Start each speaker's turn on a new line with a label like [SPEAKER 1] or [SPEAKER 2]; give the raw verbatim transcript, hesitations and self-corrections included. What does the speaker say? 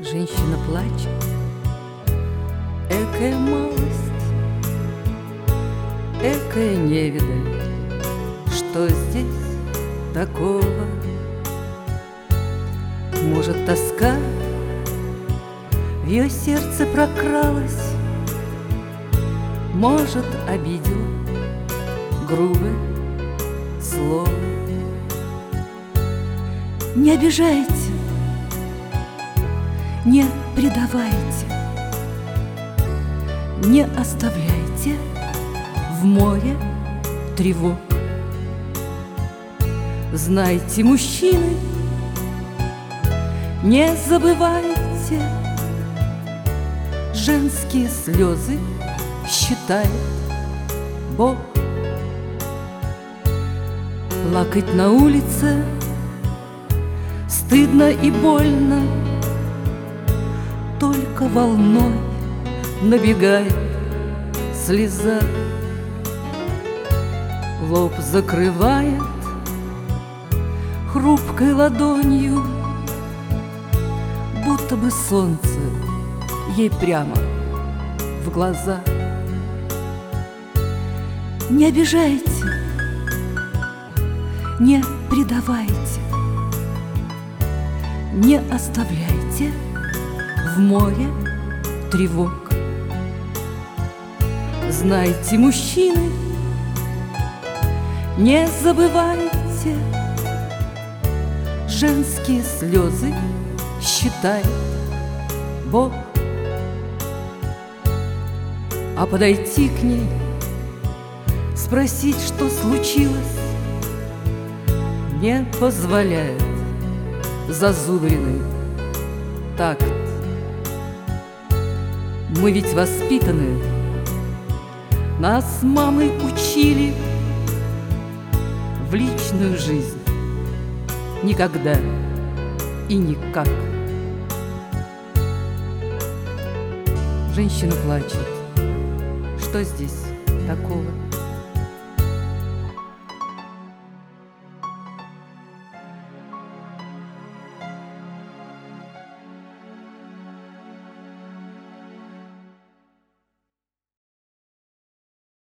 [SPEAKER 1] Женщина плачет, экая малость, экая невидаль. Что здесь такого? Может, тоска в ее сердце прокралась, может, обидела грубое слово. Не обижайте, не предавайте, не оставляйте в море тревог. Знайте, мужчины, не забывайте, женские слезы считает Бог. Плакать на улице стыдно и больно, только волной набегает слеза. Лоб закрывает хрупкой ладонью, будто бы солнце ей прямо в глаза. Не обижайте, не предавайте, не оставляйте в море тревог. Знайте, мужчины, не забывайте, женские слезы считает Бог. А подойти к ней, спросить, что случилось, не позволяет зазубренный такт. Мы ведь воспитаны, нас мамы учили в личную жизнь никогда и никак. Женщина плачет. Что здесь такого?